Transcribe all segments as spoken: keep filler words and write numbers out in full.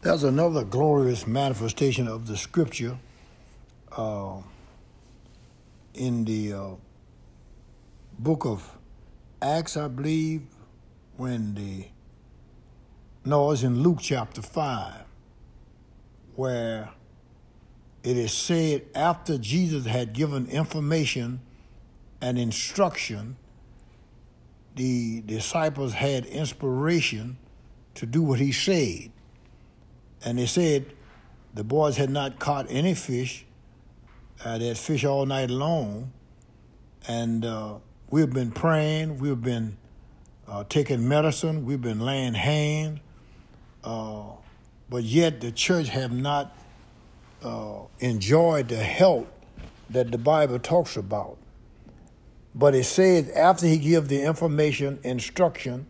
There's another glorious manifestation of the scripture uh, in the uh, book of Acts, I believe, when the, no, it's in Luke chapter five, where it is said after Jesus had given information and instruction, the disciples had inspiration to do what he said. And they said the boys had not caught any fish. Uh, they had fished all night long. And uh, we've been praying. We've been uh, taking medicine. We've been laying hands. Uh, but yet the church have not uh, enjoyed the health that the Bible talks about. But it says after he gave the information, instruction,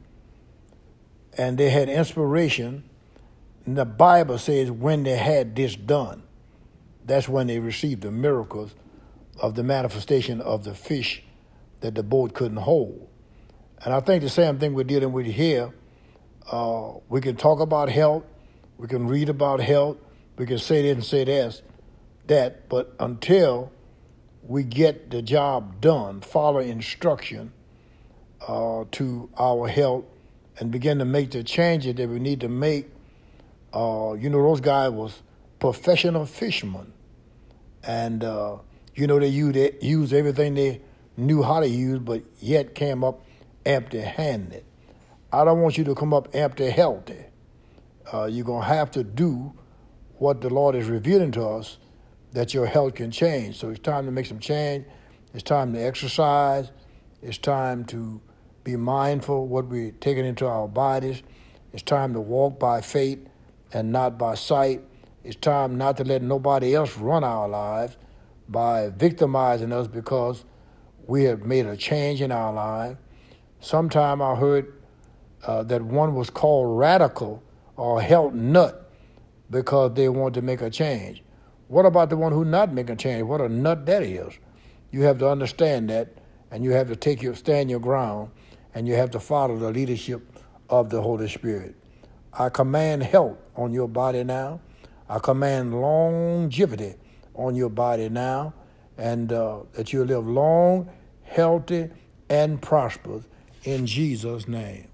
and they had inspiration, and the Bible says when they had this done, that's when they received the miracles of the manifestation of the fish that the boat couldn't hold. And I think the same thing we're dealing with here. Uh, we can talk about health, we can read about health, we can say this and say that, that, but until we get the job done, follow instruction uh, to our health, and begin to make the changes that we need to make. Uh, you know, those guys was professional fishermen. And, uh, you know, they used, they used everything they knew how to use, but yet came up empty-handed. I don't want you to come up empty-healthy. Uh, you're going to have to do what the Lord is revealing to us, that your health can change. So it's time to make some change. It's time to exercise. It's time to be mindful of what we're taking into our bodies. It's time to walk by faith and not by sight. It's time not to let nobody else run our lives by victimizing us because we have made a change in our life. Sometime I heard uh, that one was called radical or health nut because they want to make a change. What about the one who not making a change? What a nut that is. You have to understand that, and you have to take your stand your ground, and you have to follow the leadership of the Holy Spirit. I command health on your body now. I command longevity on your body now, and uh, that you live long, healthy, and prosperous in Jesus' name.